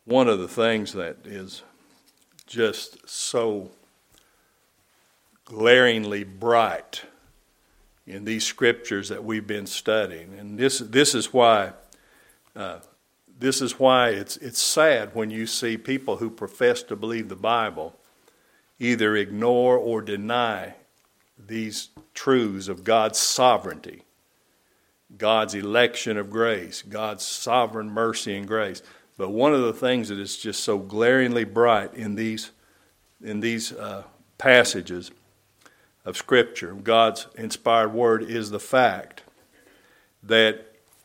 One of the things that is just so glaringly bright in these scriptures that we've been studying, and this is why it's sad when you see people who profess to believe the Bible either ignore or deny these truths of God's sovereignty, God's election of grace, God's sovereign mercy and grace. But one of the things that is just so glaringly bright in these passages of Scripture, God's inspired Word, is the fact that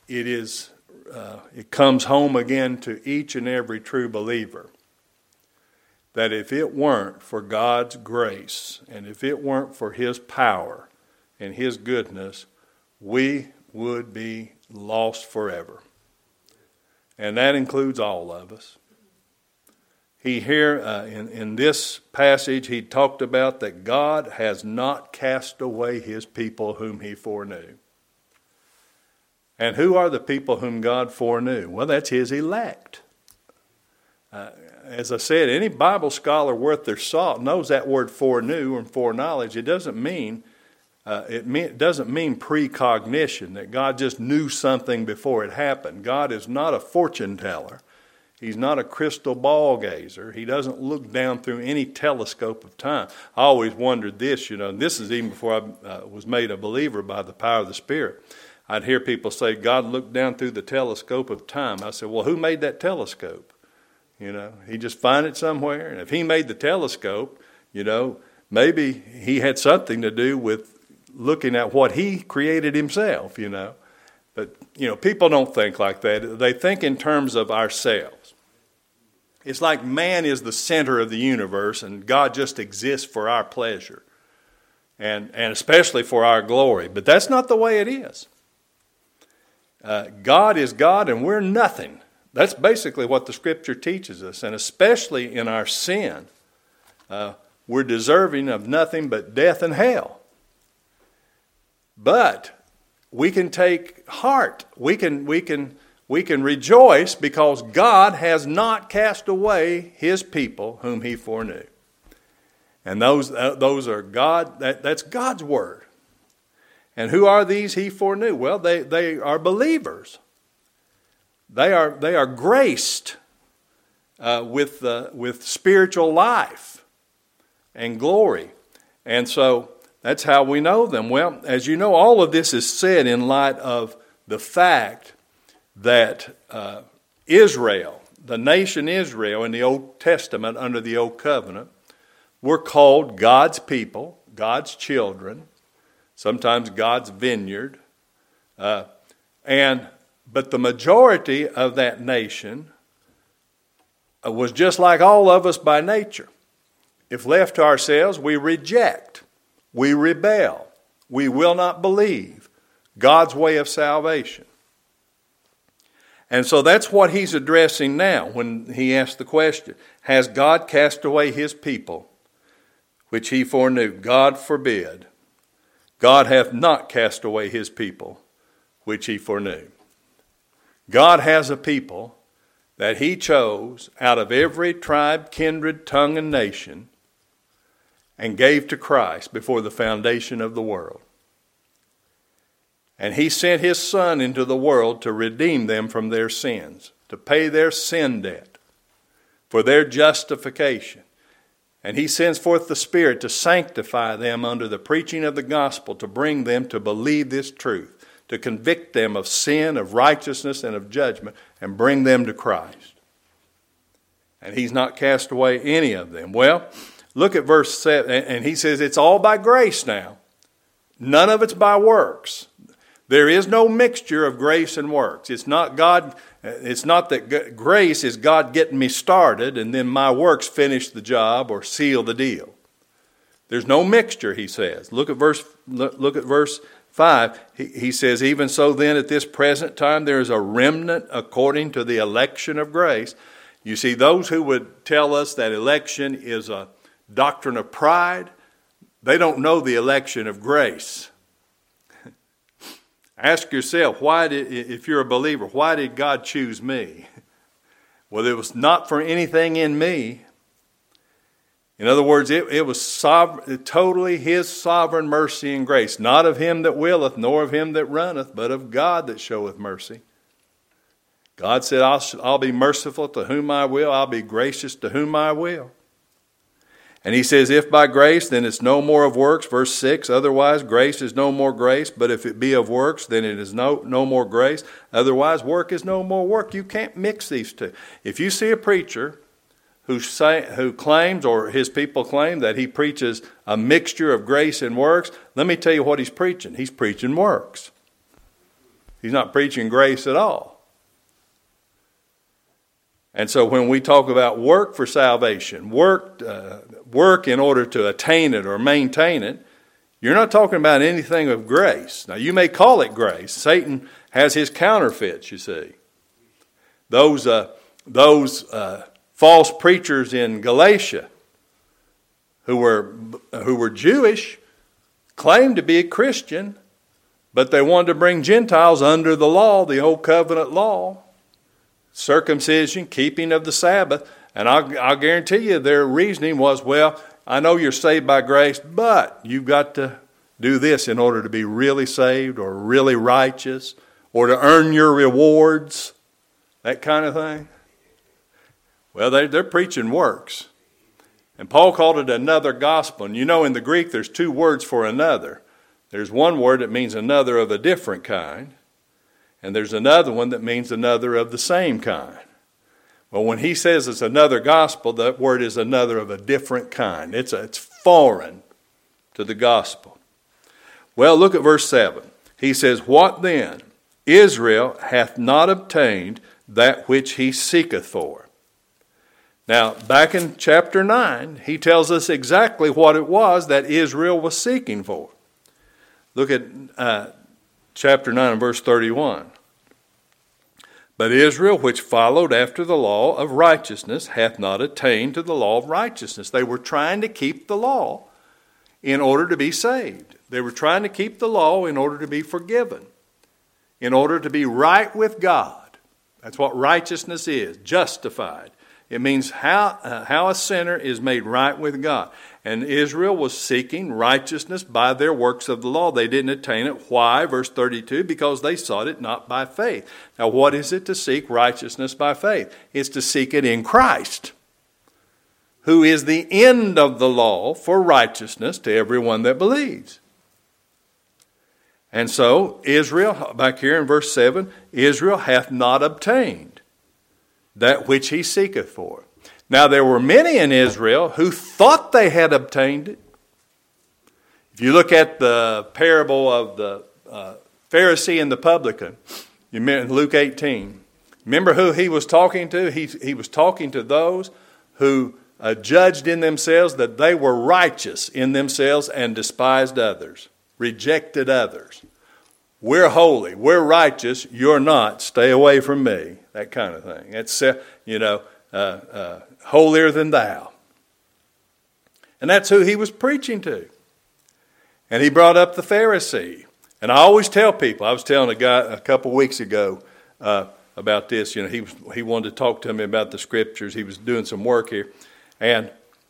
it comes home again to each and every true believer that if it weren't for God's grace and if it weren't for His power and His goodness, we would be lost forever. And that includes all of us. He here, in this passage, he talked about that God has not cast away His people whom He foreknew. And who are the people whom God foreknew? Well, that's His elect. As I said, any Bible scholar worth their salt knows that word foreknew and foreknowledge. It doesn't mean precognition, that God just knew something before it happened. God is not a fortune teller. He's not a crystal ball gazer. He doesn't look down through any telescope of time. I always wondered this, this is even before I was made a believer by the power of the Spirit. I'd hear people say, God looked down through the telescope of time. I said, well, who made that telescope? He just find it somewhere. And if He made the telescope, maybe He had something to do with looking at what He created Himself, But, people don't think like that. They think in terms of ourselves. It's like man is the center of the universe and God just exists for our pleasure and especially for our glory. But that's not the way it is. God is God and we're nothing. That's basically what the Scripture teaches us. And especially in our sin, we're deserving of nothing but death and hell. But we can take heart. We can rejoice because God has not cast away His people whom He foreknew. And those are God. That's God's word. And who are these He foreknew? Well, they are believers. They are graced with spiritual life and glory, and so that's how we know them. Well, as you know, all of this is said in light of the fact that Israel, the nation Israel in the Old Testament under the Old Covenant, were called God's people, God's children, sometimes God's vineyard, but the majority of that nation was just like all of us by nature. If left to ourselves, we reject, we rebel, we will not believe God's way of salvation. And so that's what he's addressing now when he asks the question, has God cast away His people, which He foreknew? God forbid. God hath not cast away His people, which He foreknew. God has a people that He chose out of every tribe, kindred, tongue, and nation and gave to Christ before the foundation of the world. And He sent His Son into the world to redeem them from their sins, to pay their sin debt, for their justification. And He sends forth the Spirit to sanctify them under the preaching of the gospel, to bring them to believe this truth, to convict them of sin, of righteousness, and of judgment, and bring them to Christ. And He's not cast away any of them. Well, look at verse 7, and he says it's all by grace now. None of it's by works. There is no mixture of grace and works. It's not that grace is God getting me started and then my works finish the job or seal the deal. There's no mixture, he says. Look at verse 5. He says, even so then at this present time there is a remnant according to the election of grace. You see, those who would tell us that election is a doctrine of pride, they don't know the election of grace. Ask yourself, if you're a believer, why did God choose me? Well, it was not for anything in me. In other words, it was totally His sovereign mercy and grace, not of him that willeth, nor of him that runneth, but of God that showeth mercy. God said, I'll be merciful to whom I will, I'll be gracious to whom I will. And He says, if by grace, then it's no more of works. Verse 6, otherwise grace is no more grace, but if it be of works, then it is no more grace. Otherwise work is no more work. You can't mix these two. If you see a preacher who claims, or his people claim, that he preaches a mixture of grace and works, let me tell you what he's preaching. He's preaching works. He's not preaching grace at all. And so when we talk about work for salvation, work in order to attain it or maintain it, you're not talking about anything of grace. Now, you may call it grace. Satan has his counterfeits, you see. Those false preachers in Galatia who were Jewish claimed to be a Christian, but they wanted to bring Gentiles under the law, the old covenant law, circumcision, keeping of the Sabbath. And I'll guarantee you their reasoning was, well, I know you're saved by grace, but you've got to do this in order to be really saved or really righteous or to earn your rewards, that kind of thing. Well, they're preaching works. And Paul called it another gospel. And you know in the Greek there's two words for another. There's one word that means another of a different kind. And there's another one that means another of the same kind. Well, when he says it's another gospel, that word is another of a different kind. It's foreign to the gospel. Well, look at verse 7. He says, what then? Israel hath not obtained that which he seeketh for. Now, back in chapter 9, he tells us exactly what it was that Israel was seeking for. Look at chapter 9 and verse 31. But Israel, which followed after the law of righteousness, hath not attained to the law of righteousness. They were trying to keep the law in order to be saved. They were trying to keep the law in order to be forgiven, in order to be right with God. That's what righteousness is, justified. It means how a sinner is made right with God. And Israel was seeking righteousness by their works of the law. They didn't attain it. Why? Verse 32, because they sought it not by faith. Now, what is it to seek righteousness by faith? It's to seek it in Christ, who is the end of the law for righteousness to everyone that believes. And so, Israel, back here in verse 7, Israel hath not obtained that which he seeketh for. Now there were many in Israel who thought they had obtained it. If you look at the parable of the Pharisee and the publican, you remember Luke 18. Remember who he was talking to? He was talking to those who judged in themselves that they were righteous in themselves and despised others, rejected others. We're holy, we're righteous, you're not, stay away from me. That kind of thing. It's, holier than thou. And that's who he was preaching to. And he brought up the Pharisee. And I always tell people, I was telling a guy a couple weeks ago about this. He wanted to talk to me about the scriptures. He was doing some work here. And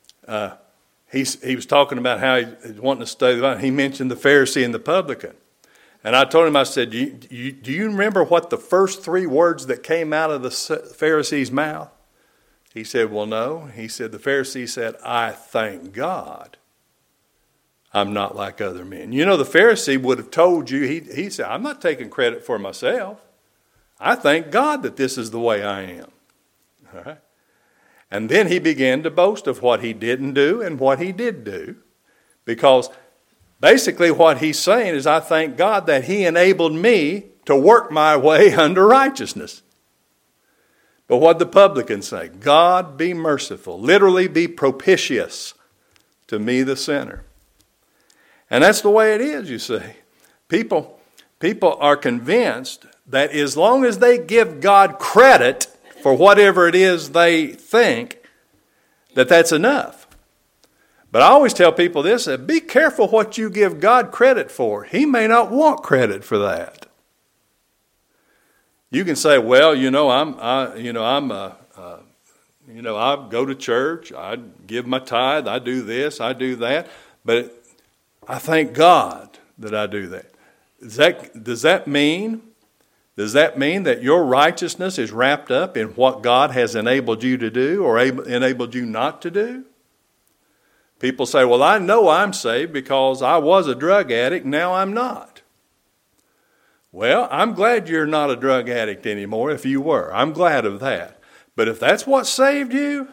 he was talking about how he was wanting to study the Bible. He mentioned the Pharisee and the publican. And I told him, I said, do you remember what the first three words that came out of the Pharisee's mouth? He said, well, no. He said, the Pharisee said, I thank God I'm not like other men. You know, the Pharisee would have told you, he said, I'm not taking credit for myself. I thank God that this is the way I am. All right? And then he began to boast of what he didn't do and what he did do, because basically what he's saying is, I thank God that he enabled me to work my way under righteousness. But what did the publican say? God be merciful, literally be propitious to me the sinner. And that's the way it is, you see. People are convinced that as long as they give God credit for whatever it is they think, that's enough. But I always tell people this, that be careful what you give God credit for. He may not want credit for that. You can say, well, I'm I go to church, I give my tithe, I do this, I do that, but I thank God that I do that. Does that mean that your righteousness is wrapped up in what God has enabled you to do or enabled you not to do? People say, well, I know I'm saved because I was a drug addict, now I'm not. Well, I'm glad you're not a drug addict anymore if you were. I'm glad of that. But if that's what saved you,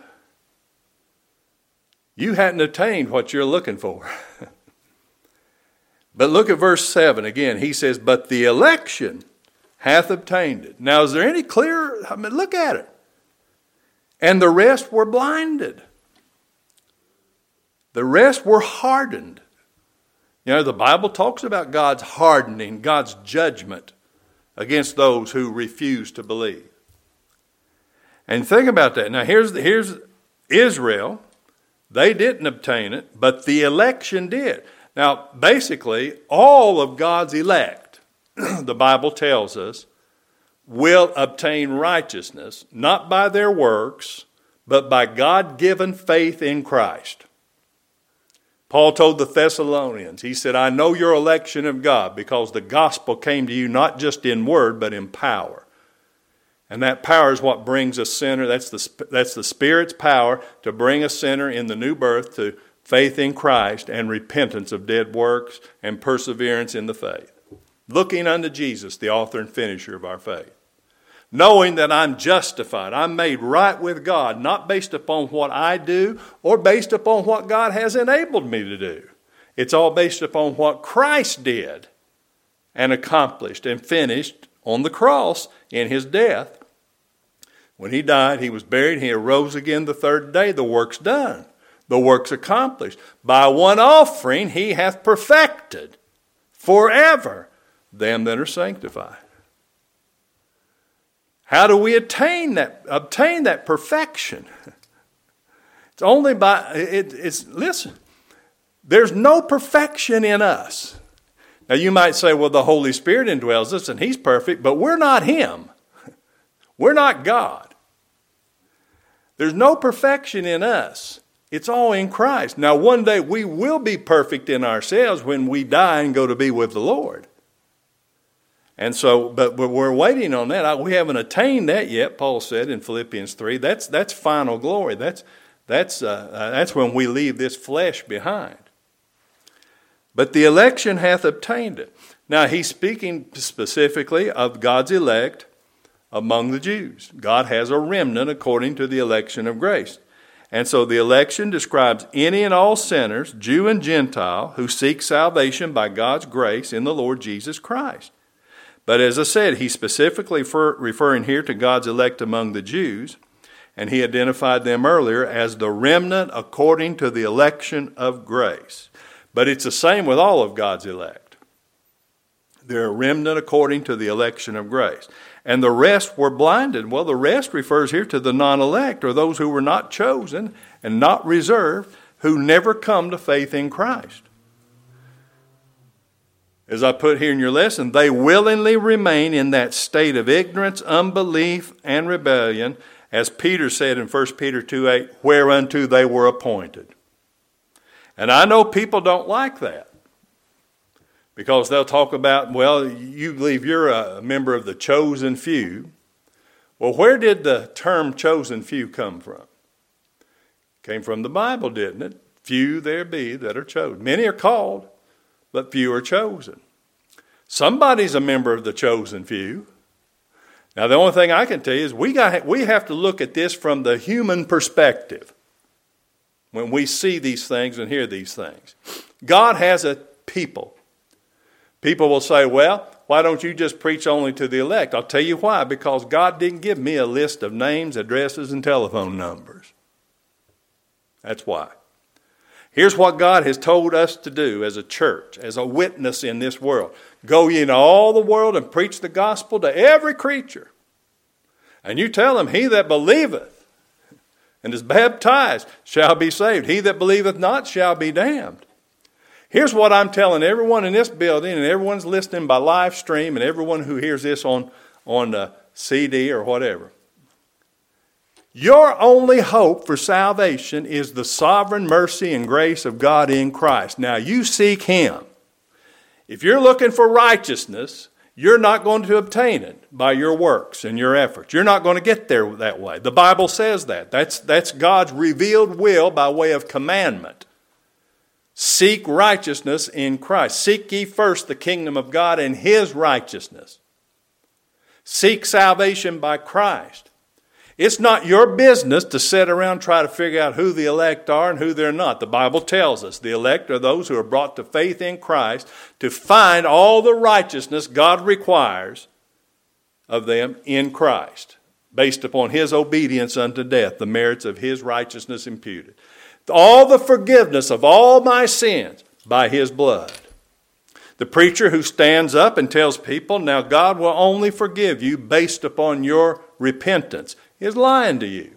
you hadn't attained what you're looking for. But look at verse 7 again. He says, but the election hath obtained it. Now, is there any clearer? Look at it. And the rest were blinded. The rest were hardened. The Bible talks about God's hardening, God's judgment against those who refuse to believe. And think about that. Now, here's Israel. They didn't obtain it, but the election did. Now, basically, all of God's elect, the Bible tells us, will obtain righteousness, not by their works, but by God-given faith in Christ. Paul told the Thessalonians, he said, I know your election of God because the gospel came to you not just in word, but in power. And that power is what brings a sinner, that's the Spirit's power to bring a sinner in the new birth to faith in Christ and repentance of dead works and perseverance in the faith. Looking unto Jesus, the author and finisher of our faith. Knowing that I'm justified, I'm made right with God, not based upon what I do or based upon what God has enabled me to do. It's all based upon what Christ did and accomplished and finished on the cross in his death. When he died, he was buried, he arose again the third day, the work's done. The work's accomplished. By one offering he hath perfected forever them that are sanctified. How do we obtain that perfection? It's only by, listen, there's no perfection in us. Now you might say, well, the Holy Spirit indwells us and he's perfect, but we're not him. We're not God. There's no perfection in us. It's all in Christ. Now one day we will be perfect in ourselves when we die and go to be with the Lord. And so, but we're waiting on that. We haven't attained that yet, Paul said in Philippians 3. That's final glory. That's when we leave this flesh behind. But the election hath obtained it. Now, he's speaking specifically of God's elect among the Jews. God has a remnant according to the election of grace. And so the election describes any and all sinners, Jew and Gentile, who seek salvation by God's grace in the Lord Jesus Christ. But as I said, he's specifically referring here to God's elect among the Jews, and he identified them earlier as the remnant according to the election of grace. But it's the same with all of God's elect. They're a remnant according to the election of grace. And the rest were blinded. Well, the rest refers here to the non-elect, or those who were not chosen and not reserved, who never come to faith in Christ. As I put here in your lesson, they willingly remain in that state of ignorance, unbelief, and rebellion, as Peter said in 1 Peter 2:8, whereunto they were appointed. And I know people don't like that, because they'll talk about, well, you believe you're a member of the chosen few. Well, where did the term chosen few come from? Came from the Bible, didn't it? Few there be that are chosen. Many are called, but few are chosen. Somebody's a member of the chosen few. Now, the only thing I can tell you is we have to look at this from the human perspective when we see these things and hear these things. God has a people. People will say, well, why don't you just preach only to the elect? I'll tell you why. Because God didn't give me a list of names, addresses, and telephone numbers. That's why. Here's what God has told us to do as a church, as a witness in this world. Go ye into all the world and preach the gospel to every creature. And you tell them, he that believeth and is baptized shall be saved. He that believeth not shall be damned. Here's what I'm telling everyone in this building, and everyone's listening by live stream, and everyone who hears this on CD or whatever. Your only hope for salvation is the sovereign mercy and grace of God in Christ. Now you seek Him. If you're looking for righteousness, you're not going to obtain it by your works and your efforts. You're not going to get there that way. The Bible says that. That's God's revealed will by way of commandment. Seek righteousness in Christ. Seek ye first the kingdom of God and His righteousness. Seek salvation by Christ. It's not your business to sit around and try to figure out who the elect are and who they're not. The Bible tells us the elect are those who are brought to faith in Christ to find all the righteousness God requires of them in Christ, based upon His obedience unto death, the merits of His righteousness imputed. All the forgiveness of all my sins by His blood. The preacher who stands up and tells people, now God will only forgive you based upon your repentance, is lying to you.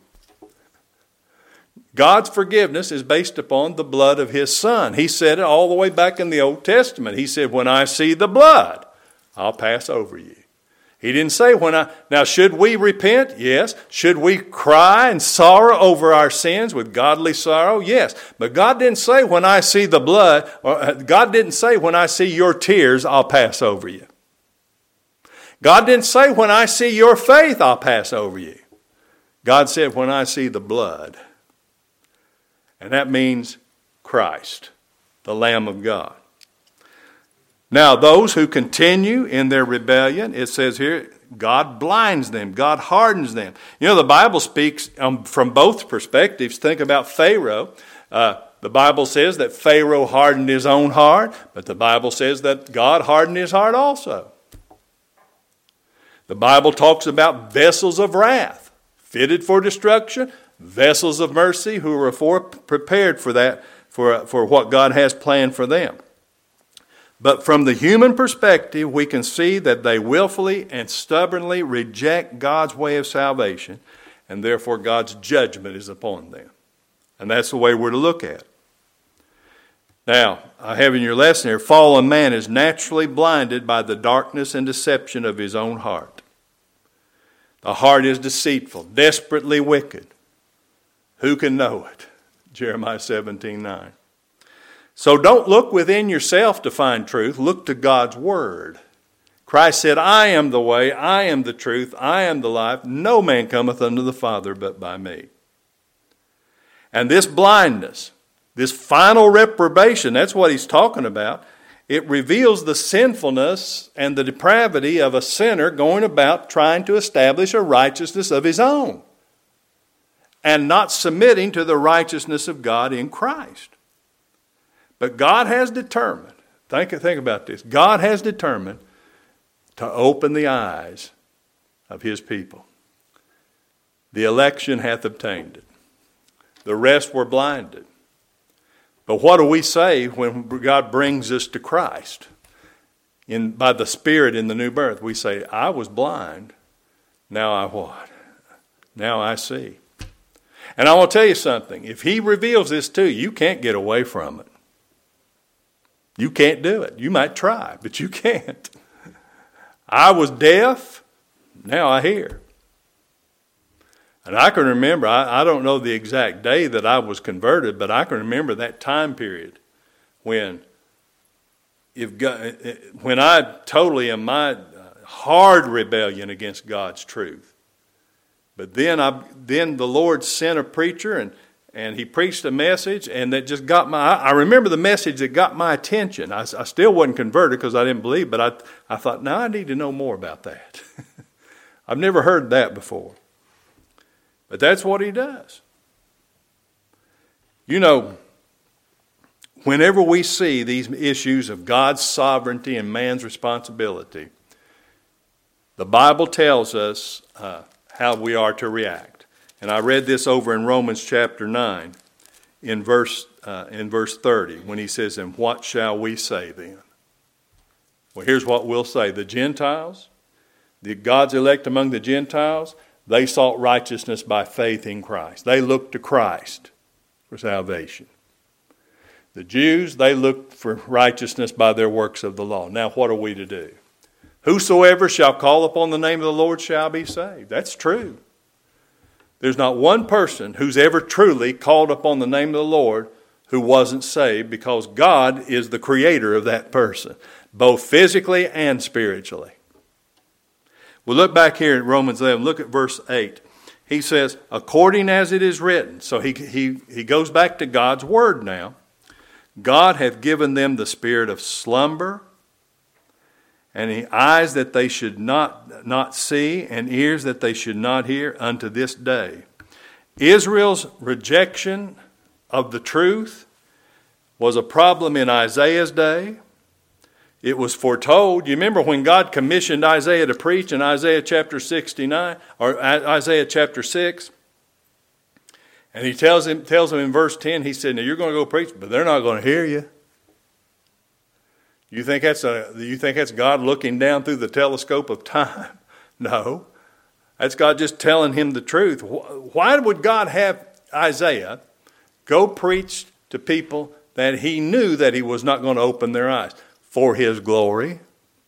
God's forgiveness is based upon the blood of His Son. He said it all the way back in the Old Testament. He said, when I see the blood, I'll pass over you. He didn't say now should we repent? Yes. Should we cry and sorrow over our sins with godly sorrow? Yes. But God didn't say when I see the blood, or God didn't say when I see your tears, I'll pass over you. God didn't say when I see your faith, I'll pass over you. God said when I see the blood. And that means Christ, the Lamb of God. Now, those who continue in their rebellion, it says here, God blinds them. God hardens them. You know, the Bible speaks from both perspectives. Think about Pharaoh. The Bible says that Pharaoh hardened his own heart, but the Bible says that God hardened his heart also. The Bible talks about vessels of wrath, fitted for destruction, vessels of mercy who were prepared for that, for what God has planned for them. But from the human perspective, we can see that they willfully and stubbornly reject God's way of salvation, and therefore God's judgment is upon them. And that's the way we're to look at it. Now, I have in your lesson here, fallen man is naturally blinded by the darkness and deception of his own heart. The heart is deceitful, desperately wicked. Who can know it? Jeremiah 17:9. So don't look within yourself to find truth. Look to God's Word. Christ said, I am the way, I am the truth, I am the life. No man cometh unto the Father but by me. And this blindness, this final reprobation, that's what he's talking about. It reveals the sinfulness and the depravity of a sinner going about trying to establish a righteousness of his own and not submitting to the righteousness of God in Christ. But God has determined, think about this, God has determined to open the eyes of His people. The election hath obtained it. The rest were blinded. But what do we say when God brings us to Christ? By the Spirit in the new birth, we say, I was blind, now I what? Now I see. And I want to tell you something. If He reveals this to you, you can't get away from it. You can't do it. You might try, but you can't. I was deaf, now I hear. And I can remember, I don't know the exact day that I was converted, but I can remember that time period when I totally am my hard rebellion against God's truth. But then the Lord sent a preacher and he preached a message, and that just got I remember the message that got my attention. I still wasn't converted because I didn't believe, but I thought, now I need to know more about that. I've never heard that before. But that's what He does. You know, whenever we see these issues of God's sovereignty and man's responsibility, the Bible tells us how we are to react. And I read this over in Romans chapter 9 in verse 30 when he says, and what shall we say then? Well, here's what we'll say. The Gentiles, God's elect among the Gentiles, they sought righteousness by faith in Christ. They looked to Christ for salvation. The Jews, they looked for righteousness by their works of the law. Now, what are we to do? Whosoever shall call upon the name of the Lord shall be saved. That's true. There's not one person who's ever truly called upon the name of the Lord who wasn't saved, because God is the creator of that person, both physically and spiritually. We'll look back here at Romans 11. Look at verse 8. He says, according as it is written. So he goes back to God's word now. God hath given them the spirit of slumber, and the eyes that they should not see, and ears that they should not hear, unto this day. Israel's rejection of the truth was a problem in Isaiah's day. It was foretold. You remember when God commissioned Isaiah to preach in Isaiah chapter 69, or Isaiah chapter 6? And he tells him in verse 10, he said, now you're going to go preach, but they're not going to hear you. You think that's God looking down through the telescope of time? No. That's God just telling him the truth. Why would God have Isaiah go preach to people that he knew that he was not going to open their eyes? For his glory.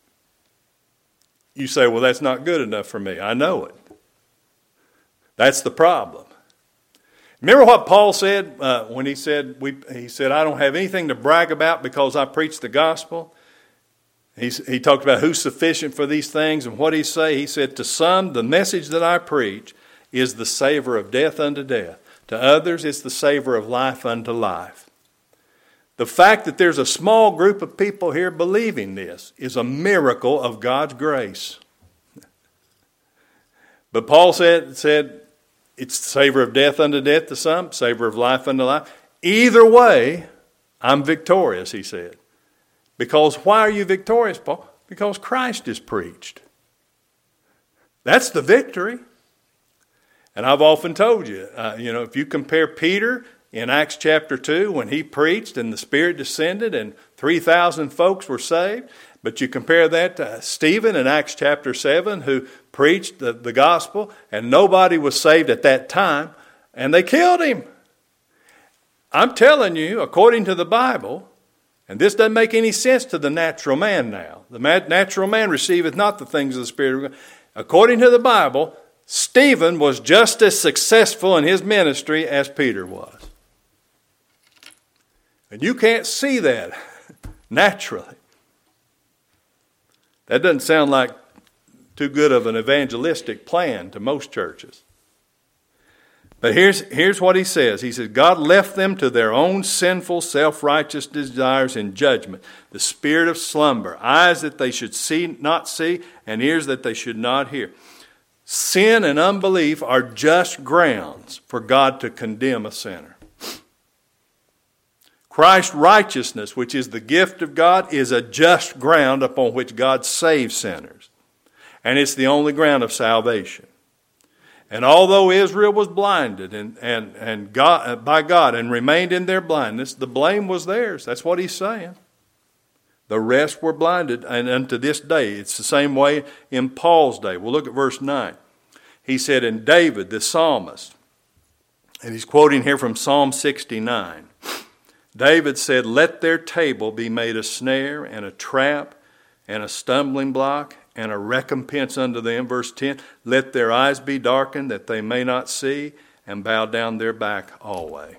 You say, well, that's not good enough for me. I know it. That's the problem. Remember what Paul said when he said, I don't have anything to brag about because I preach the gospel. He talked about who's sufficient for these things, and what he say? He said, to some, the message that I preach is the savor of death unto death. To others, it's the savor of life unto life. The fact that there's a small group of people here believing this is a miracle of God's grace. But Paul said it's the savor of death unto death to some, savor of life unto life. Either way, I'm victorious, he said. Because why are you victorious, Paul? Because Christ is preached. That's the victory. And I've often told you, if you compare Peter in Acts chapter 2 when he preached and the Spirit descended and 3,000 folks were saved, but you compare that to Stephen in Acts chapter 7 who preached the gospel and nobody was saved at that time and they killed him. I'm telling you, according to the Bible, and this doesn't make any sense to the natural man now. The natural man receiveth not the things of the Spirit of God. According to the Bible, Stephen was just as successful in his ministry as Peter was. And you can't see that naturally. That doesn't sound like too good of an evangelistic plan to most churches. But here's what he says. He says, God left them to their own sinful, self-righteous desires in judgment. The spirit of slumber, eyes that they should not see, and ears that they should not hear. Sin and unbelief are just grounds for God to condemn a sinner. Christ's righteousness, which is the gift of God, is a just ground upon which God saves sinners. And it's the only ground of salvation. And although Israel was blinded by God and remained in their blindness, the blame was theirs. That's what he's saying. The rest were blinded, and unto this day, it's the same way in Paul's day. We'll look at verse 9. He said, and David, the psalmist, and he's quoting here from Psalm 69. David said, let their table be made a snare and a trap and a stumbling block and a recompense unto them. Verse 10, let their eyes be darkened that they may not see, and bow down their back always.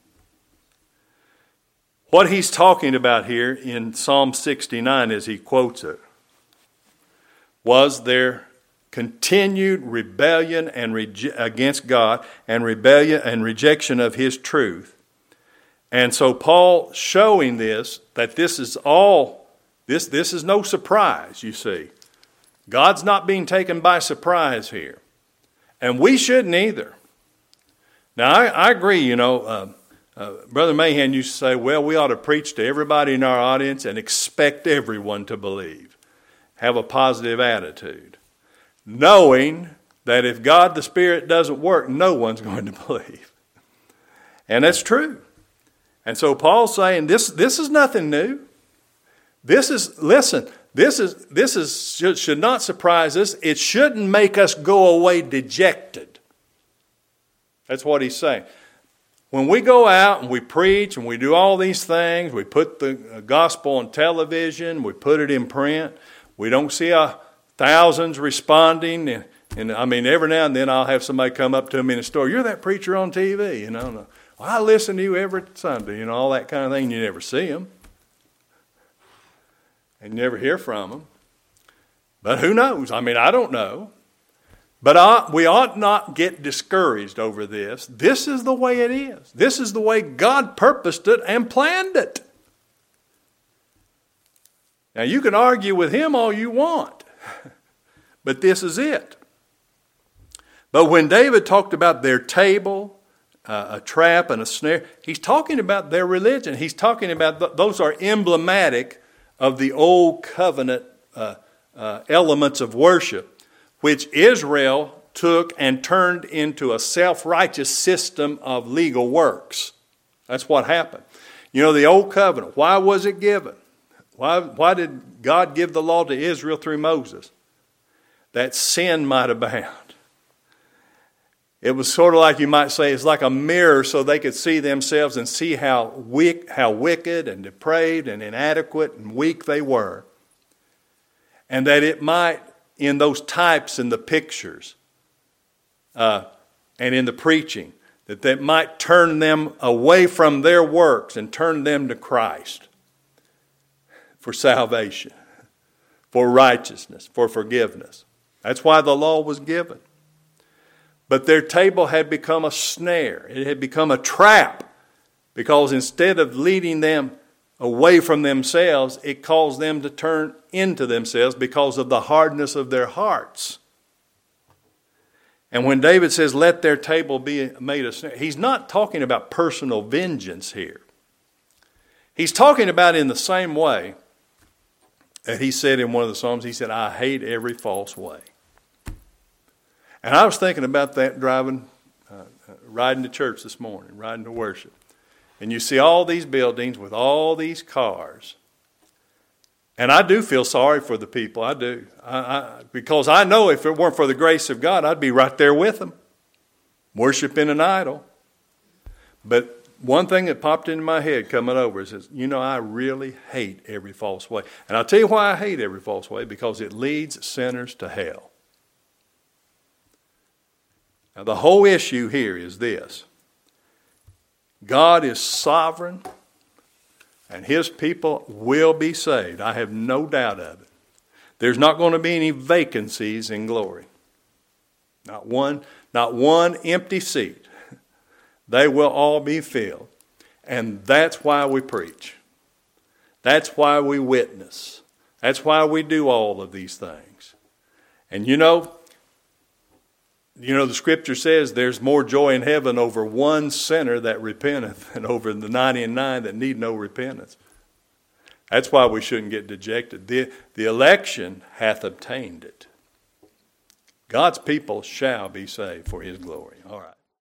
What he's talking about here in Psalm 69 as he quotes it was their continued rebellion and against God, and rebellion and rejection of his truth. And so Paul showing this, that this is all, this is no surprise, you see. God's not being taken by surprise here. And we shouldn't either. Now, I agree, Brother Mahan used to say, well, we ought to preach to everybody in our audience and expect everyone to believe. Have a positive attitude. Knowing that if God the Spirit doesn't work, no one's going to believe. And that's true. And so Paul's saying this is nothing new. This should not surprise us. It shouldn't make us go away dejected. That's what he's saying. When we go out and we preach and we do all these things, we put the gospel on television, we put it in print, we don't see thousands responding And I mean, every now and then I'll have somebody come up to me in the store. You're that preacher on TV, you know. Well, I listen to you every Sunday, you know, all that kind of thing. You never see them. And you never hear from them. But who knows? I mean, I don't know. But we ought not get discouraged over this. This is the way it is. This is the way God purposed it and planned it. Now, you can argue with him all you want. But this is it. But when David talked about their table, a trap and a snare, he's talking about their religion. He's talking about those are emblematic of the old covenant elements of worship, which Israel took and turned into a self-righteous system of legal works. That's what happened. You know, the old covenant, why was it given? Why did God give the law to Israel through Moses? That sin might abound. It was sort of like, you might say, it's like a mirror so they could see themselves and see how wicked and depraved and inadequate and weak they were. And that it might, in those types in the pictures and in the preaching, that might turn them away from their works and turn them to Christ for salvation, for righteousness, for forgiveness. That's why the law was given. But their table had become a snare. It had become a trap, because instead of leading them away from themselves, it caused them to turn into themselves because of the hardness of their hearts. And when David says, let their table be made a snare, he's not talking about personal vengeance here. He's talking about in the same way that he said in one of the Psalms, he said, I hate every false way. And I was thinking about that riding to church this morning, riding to worship. And you see all these buildings with all these cars. And I do feel sorry for the people. I do. Because I know if it weren't for the grace of God, I'd be right there with them, worshiping an idol. But one thing that popped into my head coming over is, you know, I really hate every false way. And I'll tell you why I hate every false way, because it leads sinners to hell. Now, the whole issue here is this. God is sovereign, and his people will be saved. I have no doubt of it. There's not going to be any vacancies in glory. Not one empty seat. They will all be filled. And that's why we preach. That's why we witness. That's why we do all of these things. And you know, the scripture says there's more joy in heaven over one sinner that repenteth than over the 99 that need no repentance. That's why we shouldn't get dejected. The election hath obtained it. God's people shall be saved for his glory. All right.